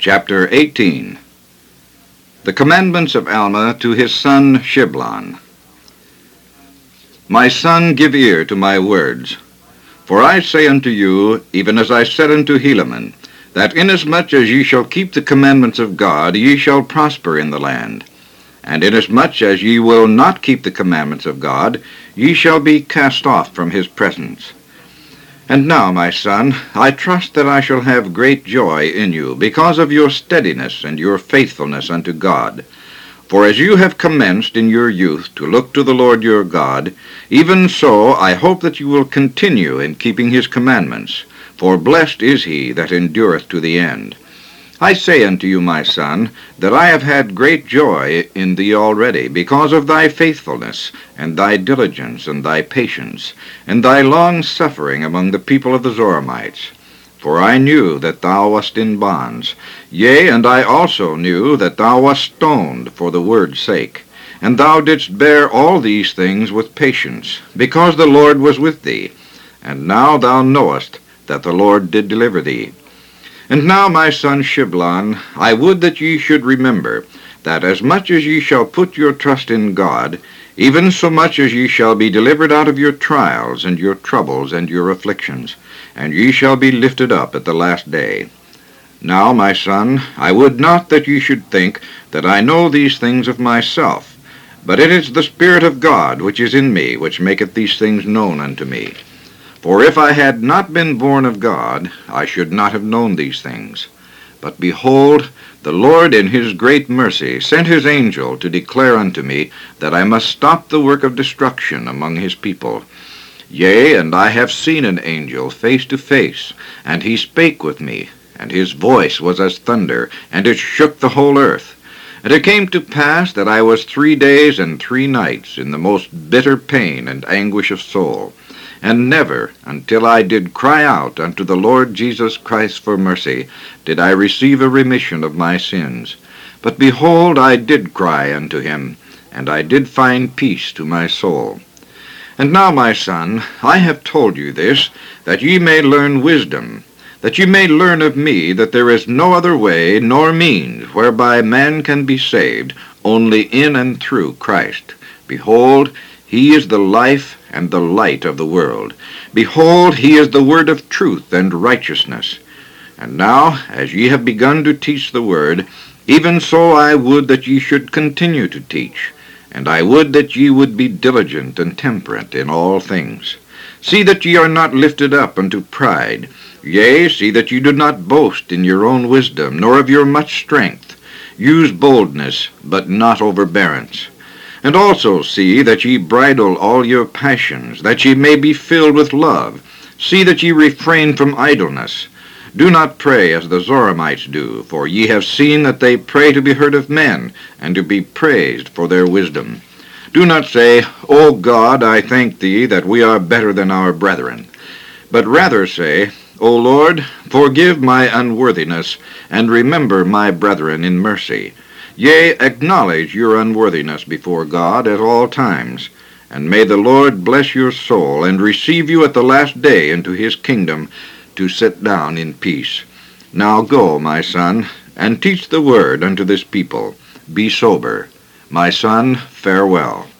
Chapter 18. The Commandments of Alma to his son Shiblon. My son, give ear to my words. For I say unto you, even as I said unto Helaman, that inasmuch as ye shall keep the commandments of God, ye shall prosper in the land. And inasmuch as ye will not keep the commandments of God, ye shall be cast off from his presence. And now, my son, I trust that I shall have great joy in you, because of your steadiness and your faithfulness unto God. For as you have commenced in your youth to look to the Lord your God, even so I hope that you will continue in keeping his commandments. For blessed is he that endureth to the end. I say unto you, my son, that I have had great joy in thee already, because of thy faithfulness, and thy diligence, and thy patience, and thy long suffering among the people of the Zoramites. For I knew that thou wast in bonds. Yea, and I also knew that thou wast stoned for the word's sake. And thou didst bear all these things with patience, because the Lord was with thee. And now thou knowest that the Lord did deliver thee. And now, my son Shiblon, I would that ye should remember, that as much as ye shall put your trust in God, even so much as ye shall be delivered out of your trials, and your troubles, and your afflictions, and ye shall be lifted up at the last day. Now, my son, I would not that ye should think that I know these things of myself, but it is the Spirit of God which is in me, which maketh these things known unto me. For if I had not been born of God, I should not have known these things. But behold, the Lord in his great mercy sent his angel to declare unto me that I must stop the work of destruction among his people. Yea, and I have seen an angel face to face, and he spake with me, and his voice was as thunder, and it shook the whole earth. And it came to pass that I was 3 days and 3 nights in the most bitter pain and anguish of soul. And never, until I did cry out unto the Lord Jesus Christ for mercy, did I receive a remission of my sins. But behold, I did cry unto him, and I did find peace to my soul. And now, my son, I have told you this, that ye may learn wisdom, that ye may learn of me that there is no other way nor means whereby man can be saved, only in and through Christ. Behold, he is the life and the light of the world. Behold, he is the word of truth and righteousness. And now, as ye have begun to teach the word, even so I would that ye should continue to teach, and I would that ye would be diligent and temperate in all things. See that ye are not lifted up unto pride. Yea, see that ye do not boast in your own wisdom, nor of your much strength. Use boldness, but not overbearance. And also see that ye bridle all your passions, that ye may be filled with love. See that ye refrain from idleness. Do not pray as the Zoramites do, for ye have seen that they pray to be heard of men, and to be praised for their wisdom. Do not say, O God, I thank thee that we are better than our brethren. But rather say, O Lord, forgive my unworthiness, and remember my brethren in mercy. Yea, acknowledge your unworthiness before God at all times, and may the Lord bless your soul, and receive you at the last day into his kingdom to sit down in peace. Now go, my son, and teach the word unto this people. Be sober. My son, farewell.